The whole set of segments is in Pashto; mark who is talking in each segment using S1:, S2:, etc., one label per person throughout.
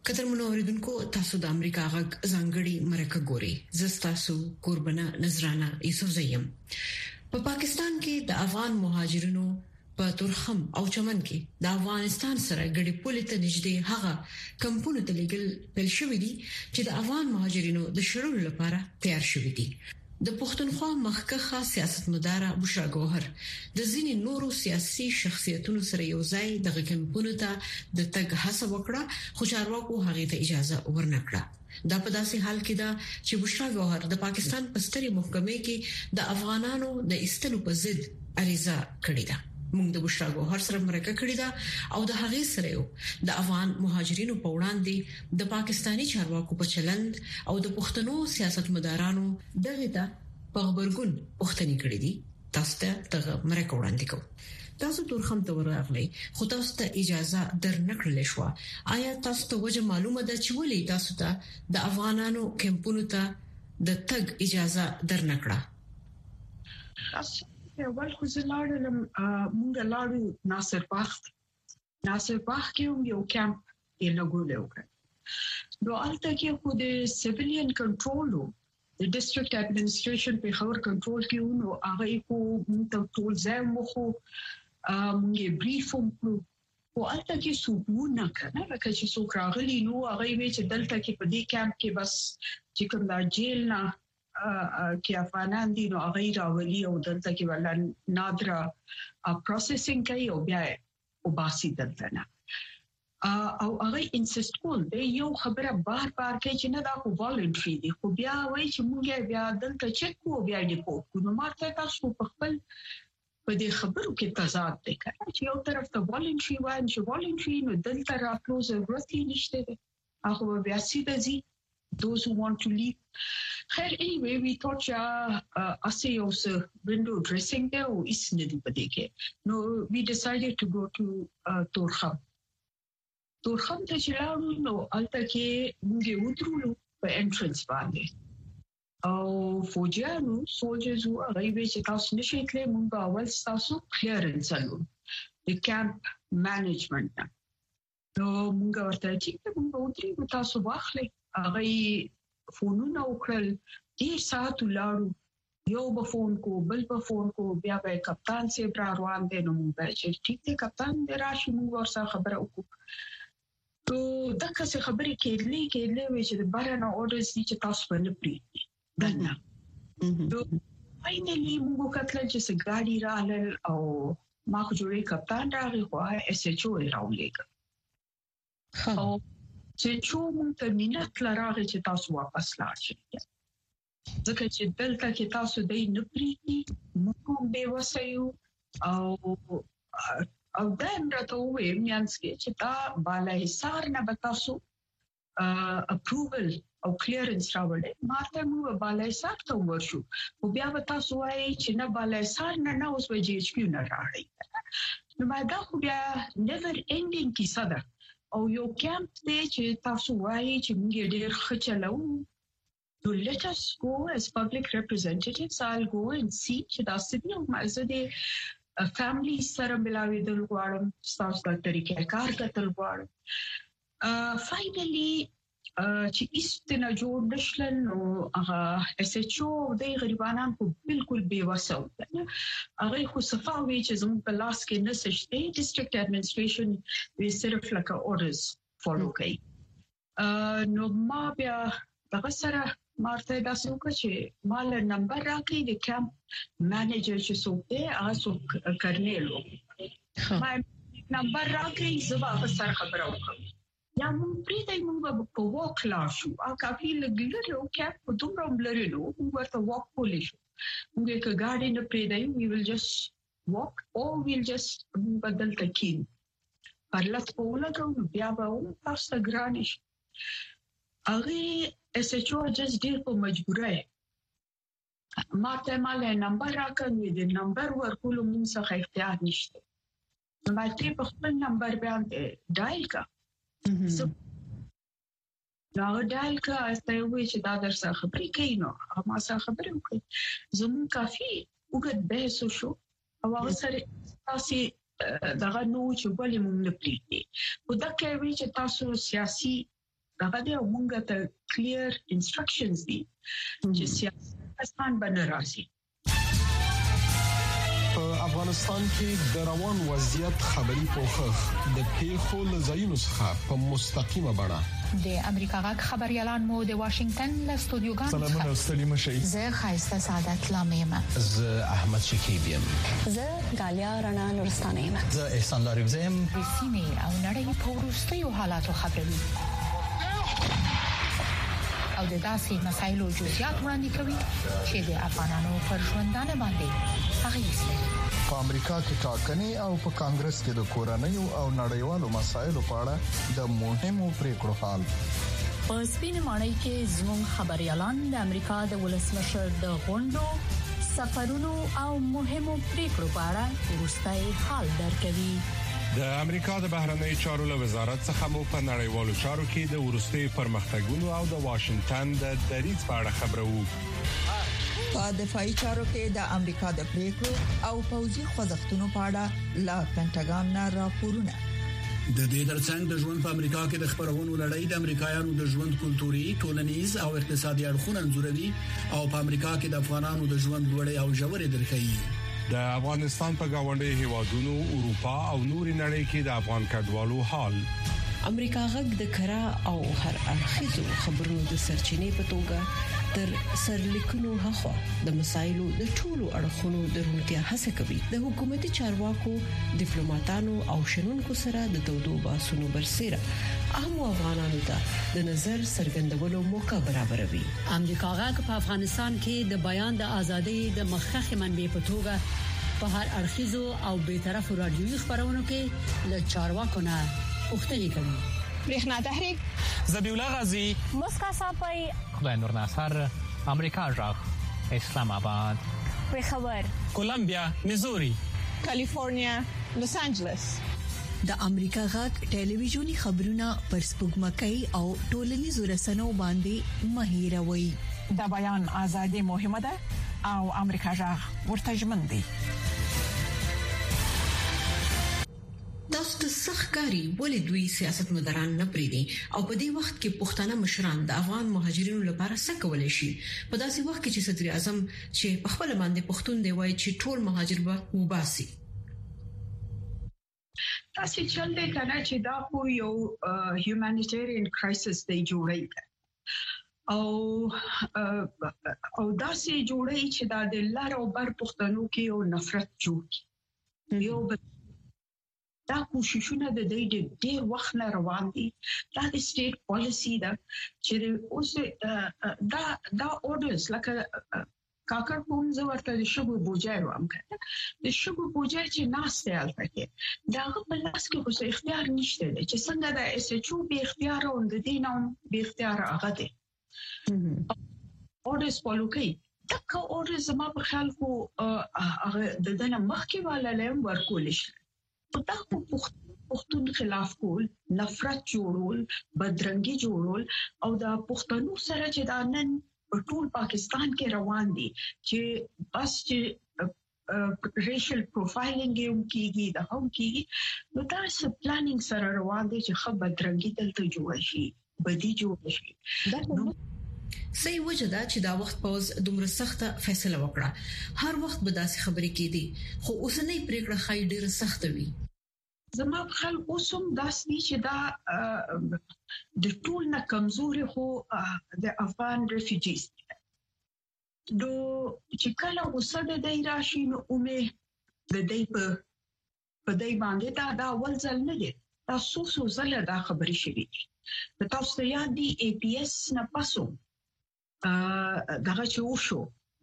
S1: قدر منوریدونکو تاسو د امریکا غږ ځانګړي مرکه ګوري. زستاسو قربانه نظرانه یوسف زیم. په پاکستان کې د افغان مهاجرینو په تورخم او چمن کې د افغانستان سره ګډي پولې ته نږدې هغه کمپونو ته لګل پیل شوې دي چې د افغان مهاجرینو د شړلو لپاره تیار شوې دي. د پښتونخوا مخکښه سیاستمدار بشرا ګوهر د ځینې نورو سیاسي شخصیتونو سره یو ځای د کمپونو ته د تګ هڅه وکړه، خو چارواکو هغه ته اجازه ورنکړه. دا په داسې حال کې ده چې بشرا ګوهر د پاکستان په سترې محکمې کې د افغانانو د ایستلو په ضد عریضه کړې ده. موږ د بشرا ګوهر سره مرکه کړې ده او د هغې سره یو د افغان مهاجرینو په وړاندې د پاکستاني چارواکو په چلند او د پښتنو سیاستمدارانو دغه ته په خبرګون پوښتنې کړې دي. تاسو ته دغه مرکه وړاندې کوم. تاسو تورخم ته ورغلئ، خو تاسو ته اجازه درنکړل شو. آیا تاسو ته وجه معلومه ده چې ولې تاسو ته د افغانانو کمپونو ته د تګ اجازه درنکړه؟
S2: اول خو زلاړم مونږ لاړو ناصر باغ کې یو کیمپ یې لګولیو. نو البته کې خو د سیویلین کنټرول د ډیسټریکټ اډمنسټریشن په خبر کنټرول کې نو هغه کو مونږ ټول ځای مو خو مونږ بریف وکړو او البته کې سوبونه کنه لکه چې څوک راغلي نو هغه وی چې دلته کې په دې کیمپ کې بس چې کوم دا جیل نه کې افغانان دي نو هغه راولي او دلته کې ولا نادره پروسیسینګ کوي او بیا او باسي دلته نه او هغه انسیسټ کول دی یو خبره بار کوي چې نه دا خو والنټری دي، خو بیا وایي چې موږ بیا دلته چک کوو بیا ډیپورټ کوو. نو ماته تاسو په خپل په دې خبرو کې تضاد دی چې یو طرف ته والنټری وایي چې والنټری نو دلته راتلو ضرورت نشته دی، هغه بیا سیده ځي those who want to leave. Anyway, we thought asay also window dressing there or isne di padeke. No, we decided to go to Torkham te chilanu no alta ke munge udrulu pa entrance baande. Au fojianu soldiers who arrive che tasu nishitle munga awal tasu clearance alu. The camp management na. No munga warta chikte munga udri tasu wakhli. هغه فونونه وکړل، ډیر ساعت ولاړو، یو به فون کو بل به فون کو، بیا به کپتان صاحب را روان دي نو موږ چې ټیک دی کپتان دی راشي موږ ورسره خبره وکړو. نو دغه څه خبرې کېدلې وې چې د بارنه اورډرز دي چې تاسو باندې پریږدي دنه. نو فاینلی موږ کتل چې سګاډي راغلل او ما خو جوړې کپتان راغی خو اس ایچ او راولېګ. چې چوم ته مینت لراغه چې تاسو واپس لاړ شئ. ځکه چې دلته کې تاسو دای نه پریږدي، موږ به وسایو او دا امرته وې میانس کې چې تا بالا حصار نه بتاسو اپروول او کلیرنس راوړل. ماته موږ بالا حصار ته ورشو او بیا تاسو وایي چې نه بالا حصار نه اوس به جی ایچ کیو نه راړي. نو ما دا خو بیا never ending کیسه ده. او یو کیمپ دی چې تاسو وایي چې موږ ډېر ښه چلو. So let us go as public representatives. I'll go and see چې دا څه دي او مازه دې فیملی سره ملاوېدل غواړم، تاسو د طریقې کار کتل غواړم. فاینلی چې ایستنه جوړ نشلن نو هغه اس ایچ او د غریبانان په بالکل بے وسه و. هغه خو صفاوي چې زموږ په لاس کې نسشته، ډیسټریکټ اډمنسټریشن وی صرف لکه اورډرز فالو کوي. نو ما بیا دغه سره مارته دا څوک چې مال نمبر راکړي د کیمپ مانیجر چې څوک دی هغه څوک کرنیلو ما نمبر راکړي زما سره خبره وکړه. یا موږ پریږدئ موږ په واک لاړ شو. کافي لګلري او کیمپ په دومره لري نو موږ ورته واک کولی شو. موږ که ګاډي نه پریږدئ we will just walk or we'll just بدل تکین پر لاس په ولګو بیا به تاسو ته ګرانش. هغه اس ایچ او جس ډیر په مجبورای ماته مال نمبر راکړی دی، نمبر ورکول موږ څخه اختیار نشته. نو ماته په خپل نمبر باندې ډایل کا دا ډایل کا استه وی چې دا در څخه خبرې کوي. نو ما سره خبرې وکړي زمون کافي وګت به شو او هغه سره تاسو دغه نو چې ولې موږ نه پریږدي. خو دا کوي چې تاسو سیاسي هغه د موږ ته کلیر انسترکشنز دي چې سیاست پاکستان باندې راځي.
S3: په افغانستان کې د روان وضعیت خبري پوښښ د پیښو لزایونو څخه په مستقیمه بڼه
S4: د امریکا غږ خبريالان مو د واشنگټن له استودیوګانو
S3: سلامونه ستړي مشي.
S4: زه خایسته سعادت لامیم.
S5: زه احمد شکیب یم.
S6: زه غالیا رڼا نورستانه یم.
S5: زه احسان لاريوز یم.
S4: د سیمې او نړۍ په وروستیو حالاتو خبري او د داسې مسایلو جزئیات وړاندې کوي چې د افغانانو پر ژوندانه باندې اغیز لري.
S3: په امریکا کې ټاکنې او په کانګرس کې د کورنیو او نړیوالو مسایلو په اړه د مهمو پریکړو حال.
S6: په سپین ماڼۍ کې زموږ خبريالان د امریکا د ولسمشر د غونډو سفرونو او مهمو پریکړو په اړه وروستي حال درکوي.
S7: د امریکا د بهرنی چارو له وزارت څخه مو په نړیوالو چارو کې د ورستي پرمختګونو او د واشنگټن د دریځ په اړه خبرو.
S8: په دفاعي چارو کې د امریکا د پریکړو او پوځي خوځښتونو په اړه لا پینټاګان نه راپورونه.
S9: د دې ترڅنګ د ژوند په امریکا کې د خبرونو لړۍ د امریکایانو د ژوند کلتوري، ټولنیز او اقتصادي اړخونه انځوروي او په امریکا کې د افغانانو د ژوند لوړې او ژورې درخایي.
S7: د افغانستان په گاونډي هیوادونو، اروپا او نورې نړۍ کې د افغان کډوالو حال.
S1: امریکا غږ د کرا او هر اړخیزو خبرونو د سرچینې په توګه تر سرلیکونو هغه د مسایلو د ټولو اړخونو د روڼتیا هڅه کوي. د حکومتي چارواکو، ډیپلوماټانو او شنونکو سره د تودو باسونو برسېره اهم افغانانو ته د نظر څرګندولو موقع برابروي.
S10: امریکا غږ په افغانستان کې د بیان د ازادۍ د مخکښ منبع په توګه په هر اړخیزو او بی‌طرفه رادیوي خبرونو کې له چارواکو نه پوښتنې کوي.
S11: برېښنا تحریک،
S12: ذبیح الله غازی،
S6: مسکا صافی،
S13: خدای نور ناصر، امریکا غږ، اسلام آباد،
S6: پیښور،
S12: کولمبیا، میزوري،
S11: کالیفورنیا، لوس انجلس.
S8: د امریکا غږ ټلویزیونی خبرونه پر سپوږمکۍ او ټولنیزو رسنیو باندې مهیروي.
S11: د بیان ازادي مهمه ده او امریکا غږ ورته ژمن دی.
S1: تاسو ته سخکاری ولې دوی سیاستمداران نه پریدي او په دې وخت کې پښتانه مشران د افغان مهاجرینو لپاره څه کولای شي؟ په داسې وخت کې چې صدر اعظم چې په خپل باندې پښتون دی وایي چې ټول مهاجر به وباسي.
S2: تاسو چل دې کنه چې دا خو یو هیومانیټیرین کرایسس دی جوړی او داسې جوړی چې دا د لار او بر پښتنو کې یو نفرت جوړ یو دا کوششونه د دې ډېر وخت نه روان دي. دا د سټیټ پالیسی ده چې اوس دا اورډرز لکه کاکر کوم زه ورته د شګو بوجای وام کنه د شګو بوجای چې ناشته الته کې داغه په لاس کې اوس اختیار نشته چې څنګه د اس ایچ او به اختیار او د دینوم به اختیار هغه دي اورډرز پالوکي تک اورډرز ما په خیال کو هغه د دنه مخکې والا لم ورکول شي. دا پښتون خلاف کول، نفرت جوړول، بدرنګي جوړول او دا پښتنو سره چې دا نن په ټول پاکستان کې روان دي چې بس چې ریشل پروفایلینګ یې کیږي دا هم کیږي نو دا څه پلانینګ سره روان دي چې خبر بدرنګي دلته جوړ شي، بدی جوړ شي. دا
S1: صحیح وجه ده چې دا وخت پوز دومره سخته فیصله وکړه. هر وخت به داسې خبرې کېدي خو اوسنۍ پریکړه خای ډیره سخته وي.
S2: زما خلک اوسم داسې چې دا د ټول نه کمزوري خو د افغان ریفیوجیز دو چې کله وسد د راشي نو امید د دې په دې باندې دا اول ځل نه دی. دا سوسو زله دا خبرې شوې د تاسو ته یاد دی ای پی اس نه پاسو دغه چې وشو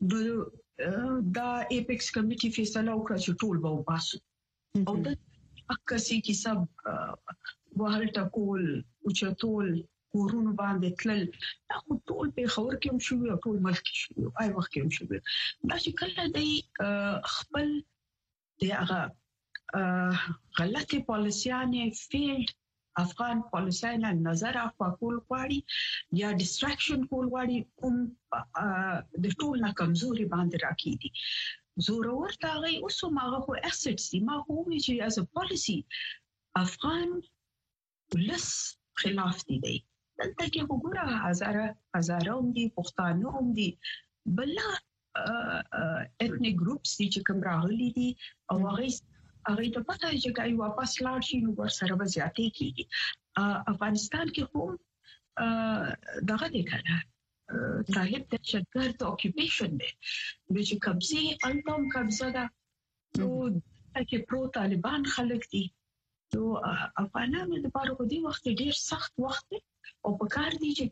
S2: دا ایپکس کمیټي فیصله وکړه چې ټول به وباسو او د اکسي کې سب وهلټه کول او چتول کورونو باندې تلل دا ټول په خبر کې هم شو او ټول ملک کې شو آی وخت کې هم شو دا چې کله د خپل دغه غلطي پالیسیانه فیلډ افغان پالیسیانه نظر اخوا کول غواړي یا ډیسټریکشن کول غواړي د ټول نه کمزوري باندې راکېدي زورور تاغي اوسو ماغه خو اسټس دي ما خو چې از ا پالیسی افغان لس خلاف دي دلته کې وګوره هزاره هم دي پښتانه هم دي بل ethnic groups چې کوم راغلي دي او هغه ته پته چې کوي واپس لاړ شي نو ورسره وضعیت کیږي افغانستان کې هم دغه دې کړه طالب د شګرد اکیوپیشن دی چې قبضه التم قبضه ده نو چې پرو طالبان خلک دي نو افغانانو د پاره په دې وخت ډیر سخت وخت او په کار دي چې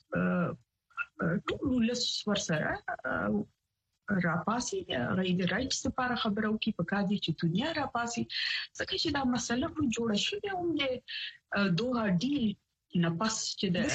S2: ټول لس ورسره راپاسي غیر رائټس لپاره خبرو کې په کار دي چې دنیا راپاسي ځکه چې دا مسله خو جوړه شوې هم د دوه ډیل نه پس چې د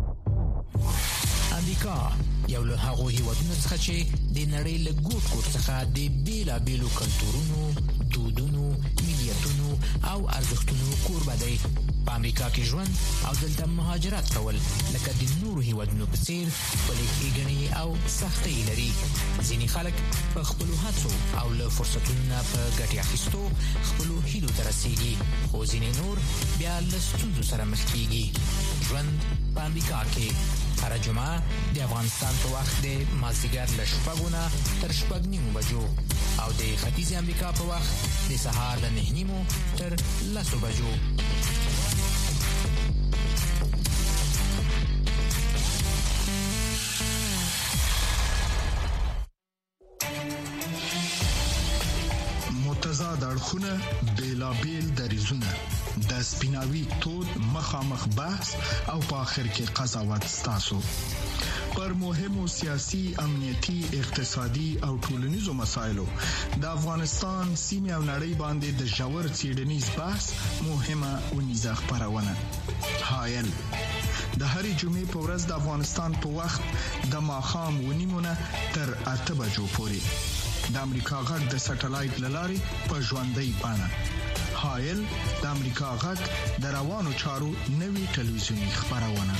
S14: امریکا یو له هغو هیوادونو څخه چې د نړۍ له ګوټ ګوټ څخه د بیلابیلو کلتورونو، دودونو، ملیتونو او ارزښتونو کوربه دی. په امریکا کې ژوند او دلته مهاجرت کول لکه د نورو هیوادونو په څیر خپلې ښېګڼې او سختۍ لري. ځینې خلک په خپلو هڅو او له فرصتونو نه په ګټې اخیستو خپلو هیلو ته رسېږي، خو ځینې نور بیا له ستونزو سره مخ کېږي. ژوند په امریکا کې هر جمعه د افغانستان په وخت د مازدیګر له 6 نه تر 6:30 بجو او د ختیځ امریکا په وخت د سهار له 9:30 تر 10 بجو.
S15: متضاد اړخونه بیلابیل دریزونه د سپیناوي تود مخامخ بحث او په اخر کې قضاوت ستاسو پر مهمو سیاسي، امنیتي، اقتصادي او ټولنیزو مسایلو د افغانستان سیمه او نړۍ باندې د ژور څېړنیز بحث مهمه ونیزه خبرونه حایل د هرې جمعې په ورځ د افغانستان په وخت د ماښام 9:30 تر 8 بجو پورې د امریکا غږ د سټلایټ لارې په ژوندۍ بڼه حایل د امریکا غږ د روانو چارو نوي ټلویزیونی خبرونه.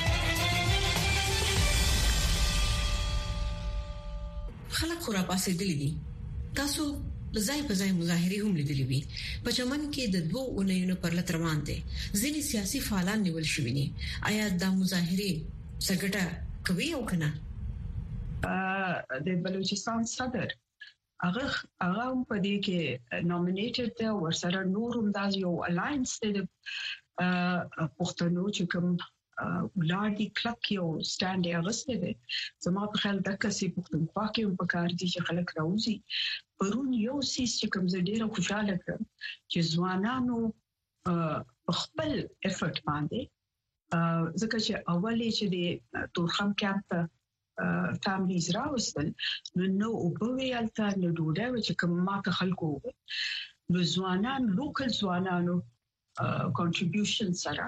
S1: خلک خورا پاسې دي تاسو ځای په ځای مظاهره هم لیدلې وي. په چمن کې د 2 اونیو پر لټ روان دي. ځینې سیاسي فعالان نیول شوي دي. آیا د مظاهره څنګه کوي او کنه؟
S2: د بلوچستان صدر هغه په دې کې نومینیټډ دی ورسره نورم د یو الاینس د پښتنو چې کوم ولادي کلک یو سټاند یې اغسته دي. زما په خیال د کسي پښتونخوا کې په کار دي چې خلک راوځي. پرون یو سیس چې کوم زه ډیره خوشاله کړم چې ځوانانو خپل افورت باندې ځکه چې اولې چې د تورخم کېمپ فامیلیز راوستل نو په ویالته نو ډوډۍ چې کوم ماته خلکو نو ځوانان لوکل ځوانانو کنټریبیوشن سره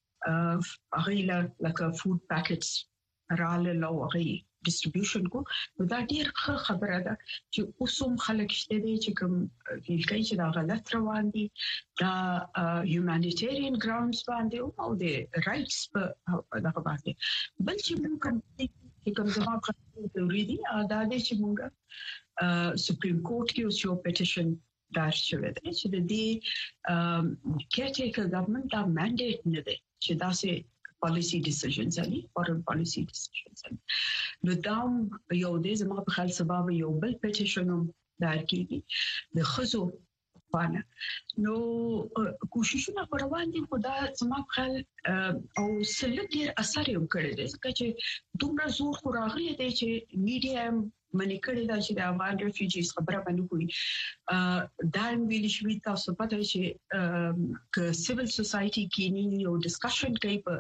S2: هغه لکه فود پاکټس رااله لوغي ډیسټریبیوشن کو نو دا ډیر خبره ده چې اوسم خلک شته دي چې کوم ویل کوي چې دا غلط روان دي دا هیومانیټیرین ګراوندز باندې او د رائټس په دغه باندې بل چې موږ کوم ځواب ضروري دي دا د چې موږ سپریم کورټ کې یو پټیشن دار شوی دی چې د دې کېټیکل ګورنمنت دا منډیټ نه دی چې دا سه policy decisions ali foreign policy decisions نو دا یو د زما په خیال سبب یو بل پټیشن دار کیږي د خزو باندې نو کوششونه روان دي خدا زما په خیال او سلګر اثر یې وکړي دي چې دومره زور خو راغلی دی چې میډیا منی کړی دا چې د افغان ریفیوجیز خبره باندې کوي دا ویل شوی تاسو پته چې ک سیویل سوسايټي کې یو ډسکشن کوي په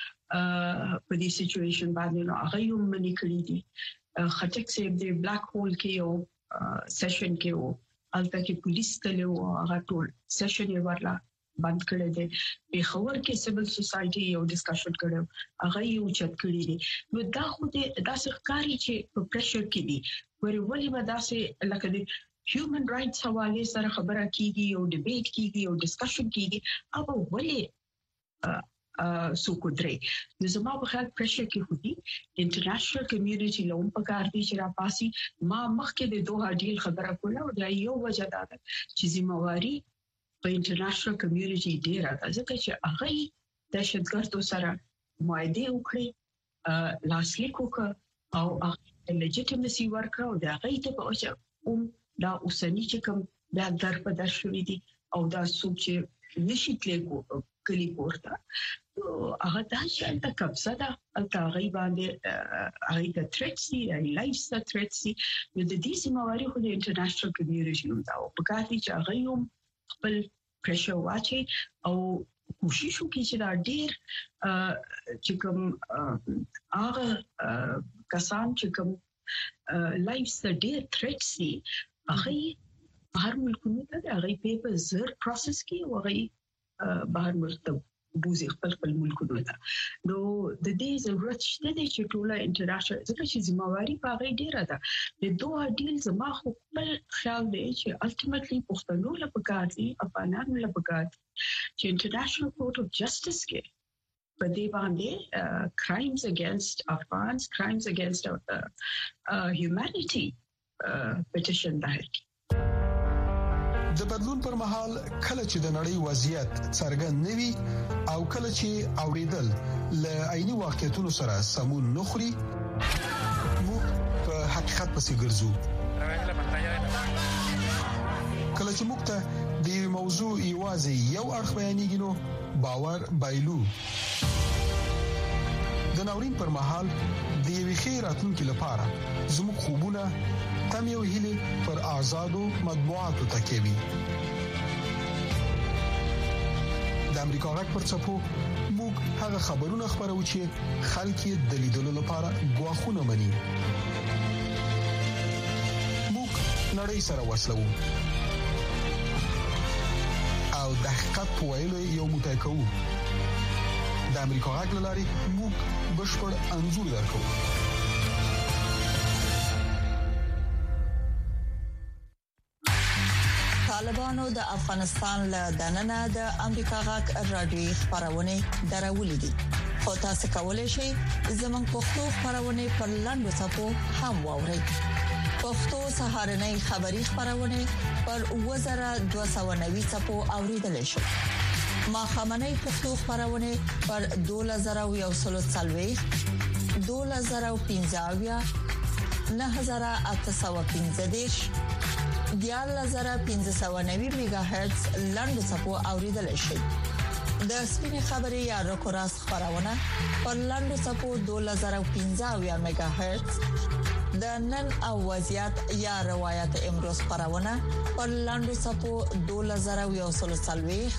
S2: دې سچويشن باندې نو هغه یې منی کړی دي خټک سي د بلیک هول کې یو سیشن کې وو الته کې پولیس تلو هغه ټول سیشن یې ورلا بند کړی دی. په خبر کې سیویل سوسايټي یو ډسکشن کړو هغه یو چت کړی دی نو دا خو د سرکاري چې په پریشر کې دي ولې به داسې لکه د هیومن رائټس حواله سره خبره کیږي او ډیبیټ کیږي او ډسکشن کیږي او ولې سو کو درې نو زما په خیال پریشر کې هودي انټرنیشنل کمیونټي لوم په کار دي چې را پاسي ما مخکې د دوه ډیل خبره کوله او دا یو وجه ده چې ذمہواری په انټرنیشنل کمیونټي ډیره ده ځکه چې هغه دهشتګردو سره معاهده وکړي لاسلیک وکړ او لیجیټیمسي ورکړ او دا غیته په اوچا دا اوسنی چې کوم دا در په در شوې دي او دا څوک چې نشي تلګو کلی پورته هغه دا چې د قبضه دا التاغي باندې هغه د ثریټس دي لایف ست ثریټس دي د دې سیمواري خو د انټرنیشنل کمیونټي دا او په کار دي چې هغه یو خپل پرېشر واچي او کوشش وکړي چې دا ډېر چې کوم هغه کسان چې کوم لایف ست ډېر ثریټس دي هغه بهر ملکونو ته هغه پیپر زر پروسس کی او هغه بهر ملک ته بوزي خپل ملکونو ته نو د دې ضرورت شته چې ټوله انټرنیشنل ځکه چې ځمواري په هغه ډیره ده د دوه ډیل زما خپل خیال دی چې الټیمیټلی پښتنو له پکاري افغانانو له پکاري چې انټرنیشنل کورټ اف جسټس کې په دې باندې crimes against Afghans crimes against humanity petition داخل
S3: د بدلون پر مهال کله چې د نړۍ وضعیت څرګند نوي او کله چې اوریدل ل عیني واقعیتونو سره سمون نخري موږ په حقیقت پسې ګرځو کله چې موږ ته د موضوع ایوازي یو اړخ بیانېږي نو باور بایلو د ناورین پر مهال د یوې خیراتونکو لپاره زموږ خوبونه تم یو هیله پر آزادو مطبوعاتو تکوي د امریکا غږ پر څپو موږ هغه خبرونه خبرو چې خلک یې د لیدلو لپاره غواخونه مني موږ نړۍ سره وصلو او د حقیقت ویلو یو متکو د امریکا غږ لاري موږ بشپړ انځور درکو
S8: طالبانو د افغانستان له دننه د امریکا غږ رادیوي خبرونه درولې دي خو تاسو کولای شئ زموږ پښتو خبرونه پر لاندې صفحو هم واورئ پښتو سهارنۍ خبری خبرونه پر 2290 صفحو اوریدل شي ما خمنۍ پښتو خبرونه پر 2140 2015 9815 1590 میگا هرتز لاندې صفو اوریدل شي د سپینې خبرې یا راکوراس خبرونه پر لاندې صفو 2015 میگا هرتز د نن او وضعیت یا روایت امروز خبرونه پر لاندې صفو 2040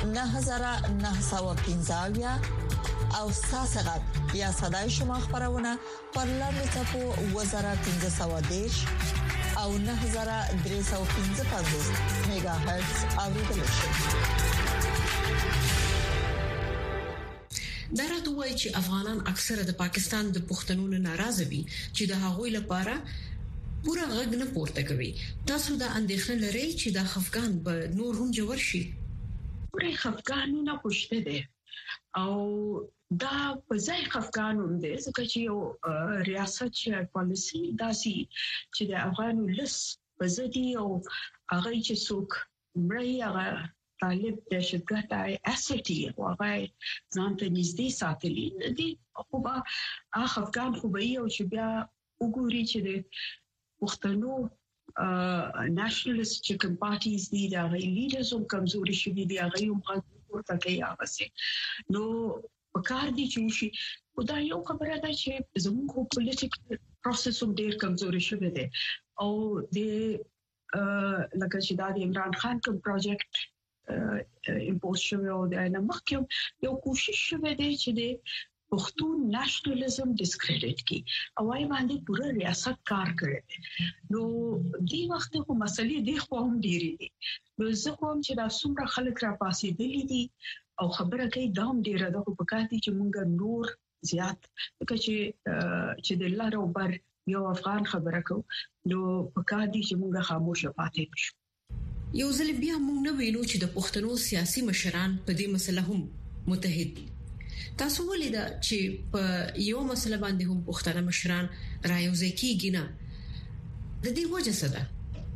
S8: 9915 او ساسغت یا صداي شما خبرونه پر لاندې صفو 1510 او 9315 میگا هرتز اوریدل شي
S1: دا راځي چې افغانان اکثره د پاکستان د پښتنونو ناراضه وي چې د هغوی لپاره پورا غږ نه پورته کوي تاسو دا اندېښنه لرئ چې د افغان به نور هم جوړ شي
S2: پورې افغانونه پښته دي او دا په ځای افغانون دي ځکه چې یو ریاست چې پالیسی داسي چې د افغانو لس بزدي او هغه چې څوک مړی هغه طالب د شرکت اسټي او هغه ځان ته نږدې ساتلی دي خو به افغان خو به یو چې بیا وګوري چې د پښتنو نېشنلیست چې کوم پارټیز دي دا غي لیډرز هم کمزوري شوي دي هغه هم ورته کوي هغه نو وکړ دي چې شي خدای یو خبره ده چې زموږ پولیټیکل پروسس هم ډیر کمزوري شوی دی او د لکه چې د عمران خان کوم پروجیکټ امپوز شوی او د مخکې یو کوشش شوی دی چې د پښتون نېشنلیزم ډیسکریډټ کی او وايي باندې پوره ریاست کار کړي نو دی وخت خو مسلې دی خو هم ډیری دي نو زه کوم چې دا څومره خلک را پاسې دي او خبره کوي دا هم ډیره ده په کاتي چې مونږ نور زیات چې د لاره وبر یو افغان خبره کو نو په کاتي چې مونږ خاموشه پاتې شو
S1: یو ځل بیا مونږ نه ویلو چې د پښتنو سیاسي مشران په دې مسله هم متحد دي تاسو ولیدا چې په یو مسله باندې هم پښتانه مشران رايوځي کیږي نه د دې وجه څه ده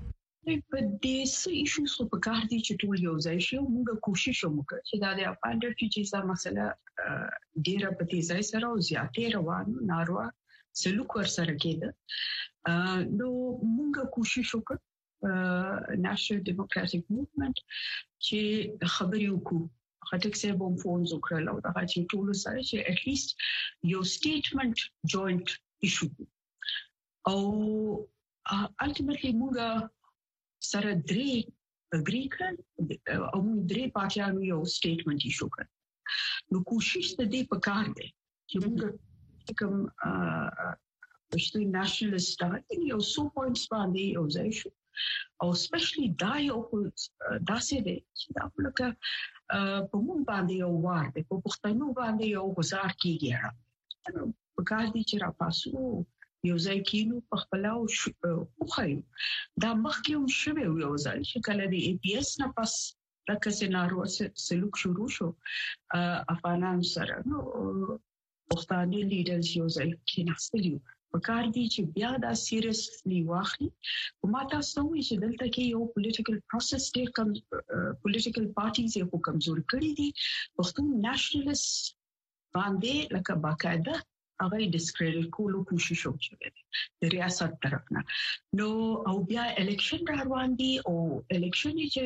S2: په دې سې ایشوز په کار دي چې ټول یو ځای شي موږ کوشش وکړو چې دا د افغان ریفیوجیز مسله ډیره په تیزی سره او زیاتې روان ناروا سلوک ورسره کېده نو موږ کوشش وکړو نېشنل ډیموکراټک موومېنټ چې خبرې وکړو خټک سه بوم فونز وکړل او دا چې ټول سره چې اټ لیست یو سټیټمنټ جوائنٹ ایشو او الټیمیټلی موږ سره درې اګری کړل او درې پاتیانو یو سټیټمنټ ایشو کړ نو کوشش دې په کار دی چې موږ کوم پښتون نېشنلیست یو سو پوینټس باندې یو ځای شو او سپیشلی دا یو داسې دی چې دا لکه په موږ باندې یو وار دی په پښتنو باندې یو گزار کیږي په کار دي چې را پاسو یو ځای کینو په خپل او خو دا مخکې هم شوه یو ځای چې کله د ای پی ایس نه پس لکه سينارو سلوک شروع شو افغانان سره نو پښتاني لیډرز یو ځای کې نستلی په کار دي چې بیا دا سیریسلی واخلي او ما تاسو وایي چې دلته کې یو پولیټیکل پروسس ډېر کم پولیټیکل پارټیز یې په کمزور کړی دي پښتون نېشنلیست باندې لکه باقاعده هغه ډیسکریډټ کولو کوشش وکړي د ریاست طرفنا نو او بیا الیکشن روان دي او الیکشن چې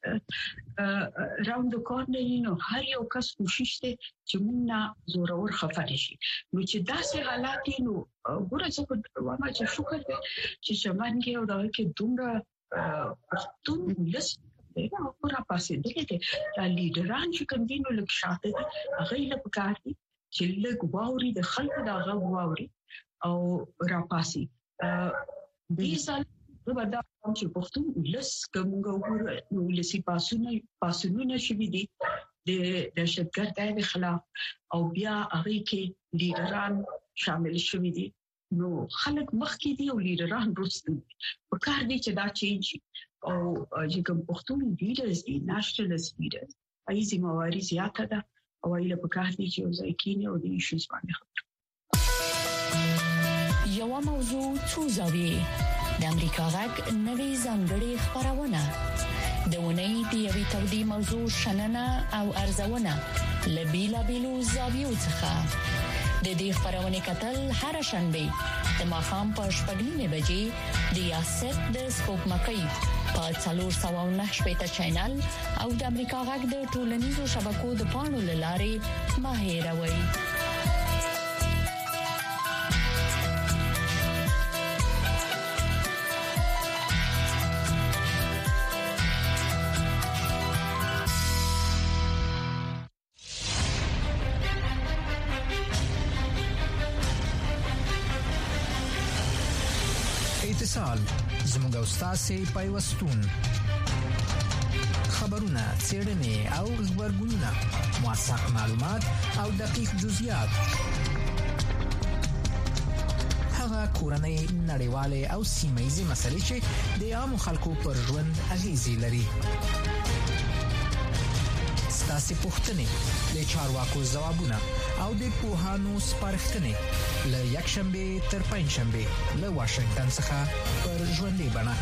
S2: راوند کورنر نو هر یو کس کوشش کوي چې موږ زورور خفه شي نو چې داسې حالات نو ګوره څه واما چې شکر دې چې شمانګي او دا کې دومره پښتون لس دا پورا پاسې دغه لیډران چې کوم دي نو لکه شاته دي هغه له پکار دي چې لږ واوري د خلکو دا غو واوري او راپاسي دې سال وبدا چې پښتون لس کومه وګوره نو لسی پاسونه شوي دي د دهشتګردۍ خلاف او بیا هغه کې لیډران شامل شوي دي نو خلک مخکې دي او لیډران وروسته په کار دي چې دا چینج او چې کوم پښتون لیډرز دي نېشنلیست لیډرز ایزي مواري زیاته ده او ایله په کار دي چې ځای کینه او د ایشوز باندې خبره
S6: یو موضوع څو زاویې د امریکا غږ نوې ځانګړې خبرونه د ونې د یوې تودې موضوع شننه او ارزونه لبیلا بیلو زاویو څخه د دې خبرونه کتل هر شنبه د ماښام په 8:30 بجې د یاسر د سپوږمکۍ په 409 چینل او د امریکا غږ د ټولنیزو شبکو د پاڼو لارې ماهیروي
S14: اتصال زموږ استاد پیوستون خبرونه څېړنې او خبرګونونه موثق معلومات او دقیق جزئیات هغه کورنۍ نړیواله او سیمه‌ییزه مسلې چې د عام خلکو پر ژوند اغیزې لري ستاسو پوښتنې د چارواکو ځوابونه او د پوهانو سپارښتنې له یکشنبه تر پنځشنبه له واشنگټن څخه پر ژوندۍ بڼه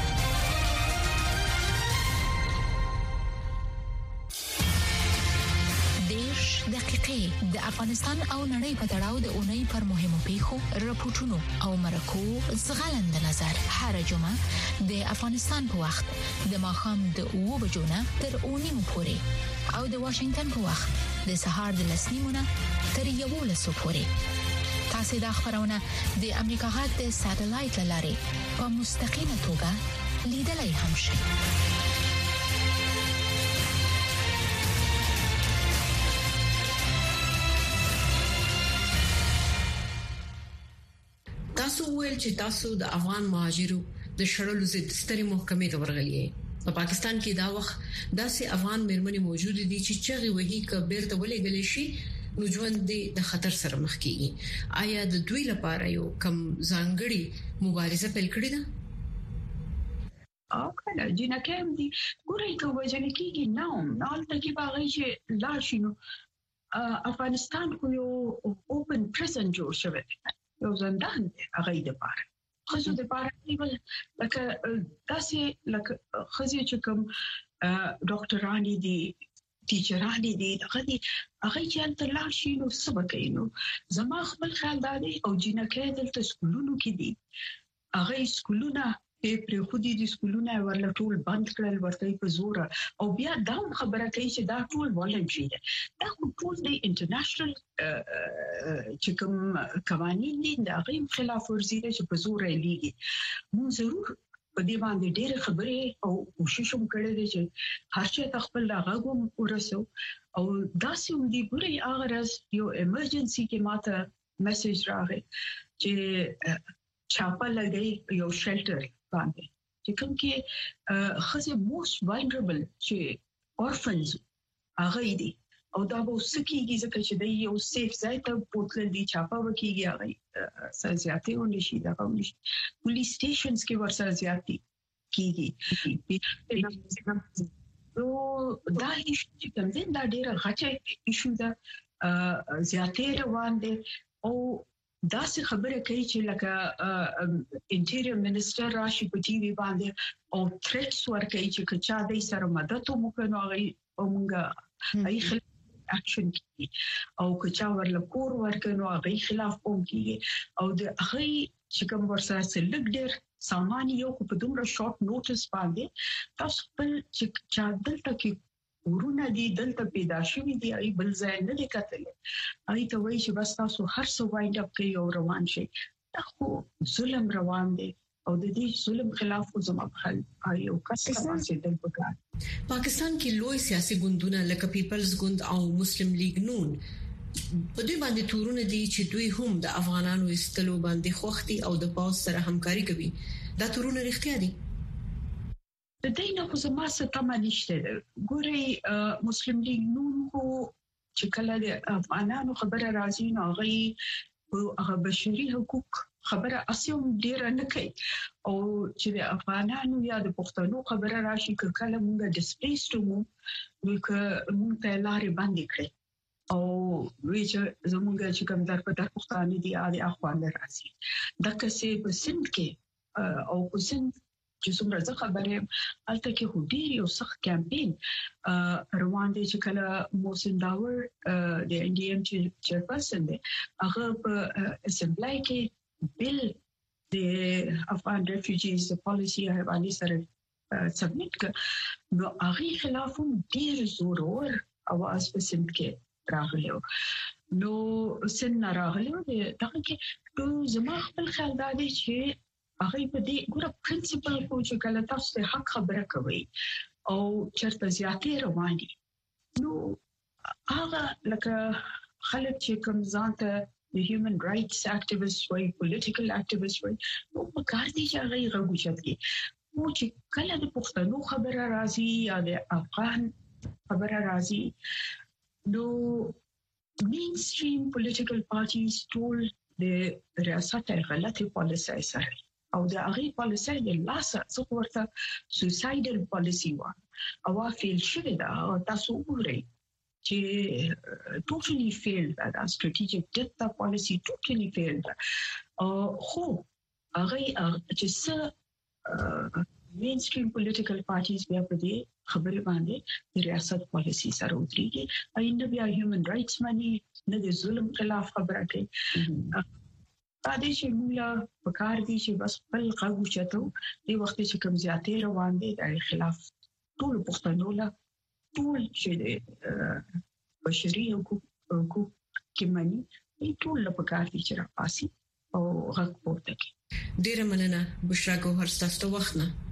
S4: دقیقې د افغانستان او نړۍ په تړاو د اونۍ پر مهمو پیښو راپورټونو او مرکو زغلند نظر هر جمعه د افغانستان په وخت د ماښام د 2 بجو نه تر 9 پورې او د واشنگټن په وخت د سهار د 10 نه تر 11 پورې تاسو د خبرونه د امریکا غږ د ساتلایت لارې په مستقیمه توګه لیدلای هم شئ
S1: تاسو ویل چې تاسو د افغان مهاجرو د شړلو ضد ستري محکمې ته ورغلي په پاکستان کې دا وخت داسې افغان مېرمنې موجود دي چې چغې وهي کبیر ته ولېګل شي نو ژوند د خطر سره مخ کیږي آیا د دوی لپاره یو کم ځانګړي مبارزه پیل کړې ده
S2: او کله جنکه هم دي ګورې کوم ځل کېږي نو نالته کې باغې چې لا شنو افغانستان کو یو اوپن پریزن جوړ شوی یو زندان هغه د پاره خزو د بار نیول لکه تاسو لکه خزي چې کوم ډاکټرانی دي ټیچرانی دي هغه چې انت لاړ شي نو سبقینو زما خپل خیال دی او جنکه دلته سکولونو کې دي هغه سکولونه په خودي د سکولونو ورل ټول بند کړل ورته په زور او بیا دا خبره کوي چې دا ټول والنټری ده دا ټول د انټرنیشنل چې کوم قوانين دي دا غي خلاف ورزي چې په زور لېږي مو ضرور په دې باندې ډېر خبرې او کوشش هم کړې دي چې هر څه خپل راغوم ورسو او داسې ودي ګوري هغه راز یو ایمرجنسي کې ماته میسج راغی چې چاپا لګي یو شیلټر باندې چې کوم کې خزه موست vulnerable چې اورفنز هغه دي او دا به سکیږي ځکه چې د یو سیف ځای ته بوتل دي چاپا وکیږي هغه سزياتي ونشي دا کوم نشي پولیس سټیشنز کې ورسره زیاتی کیږي نو دا چې کوم دا ډیره غاچه ایشو دا زیاتې روان دي او دا څه خبره کوي چې لکه انټیریور منسٹر راشي په ټي وي باندې او تھریټس ورکوي چې کچا د سره مدد وکړو هغه اومګه هي اکشن کوي او کچا ورل کور ورکړو هغه خلاف کوم کوي او د هغه چې کوم ورسره سلګ ډیر سامان یو په دومره شارټ نوټس باندې تاسو خپل چې چا دلته کې ورونه دي دلته پیدا شوی دي ای بل ځای نه دي کتل ای ته وایي چې بس تاسو هر څه وایند اپ کوي او روان شي دا خو ظلم روان دي او د دې ظلم خلاف زما خل ایو کسه چې د
S1: پاکستان کې لوی سیاسي ګوندونه لکه پیپلز ګوند او مسلم لیگ نون په دې باندې تورونه دي چې دوی هم د افغانانو استلو باندې خوختي او د پاس سره همکاري کوي دا تورونه رښتیا دي
S2: د دې نه خو زما څه تمه نشته ګوري مسلم لیگ نون خو چې کله د افغانانو خبره راځي نو هغه بشري حقوق خبره اسیم ډیر نه کوي او چې د افغانانو یا د پښتنو خبره راشي کله موږ ډیسپلیسډ مو که موږ ته لارې باندې کړې او ویچ زموږ چې کوم در په پښتانه دي اړ اخوان راځي د کسې په سند کې او په سند چې څومره ځکه خبره الته کې هډي یو سخت کمپاین روان دي چې کله موسن داور د انډیم چیرپرسن دی هغه په اسمبلی کې بل د افغان ریفیوجیز پالیسی باندې سره سبمیټ کړ نو هغه خلاف هم ډیر زور اور اواز په سند کې راغلیو نو سن راغلیو دغه کې ټول زما خپل خیال دی چې هغه په دې ګوره پرنسپل کو چې کله تاسو ته حق خبره کوي او چرته زیاتې رواني نو هغه لکه خلک چې کوم ځان ته د هیومن رائټس اکټیویست وای پولیټیکل اکټیویست وای نو په کار دي چې هغه غوښتل کی نو چې کله د پښتنو خبره راځي یا د افغان خبره راځي نو مینستریم پولیټیکل پارټیز ټول د ریاست غلطه پالیسي سره او د هغه پالیسي د لاسه څو ورته سوسایډل پالیسي و او فیل شوه دا تاسو وګورئ چې totally failed that strategic depth policy totally failed خو هغه چې څه mainstream political parties بیا په دې خبره باندې د ریاست پالیسي سره وتريږي اېنه بیا human rights باندې نه د ظلم خلاف خبره کوي دا چې موږ په کار دي چې بس بل غوښتو چاته د وخت چې کوم زیاتې روان دي د خلاف ټول پښتنو له ټول چې بشري حقوق کې مانی ټول په کار دي چې راپاسي او غږ پورته کوي
S1: ډیر مننه بشرا ګوهر ستاسو وخت نه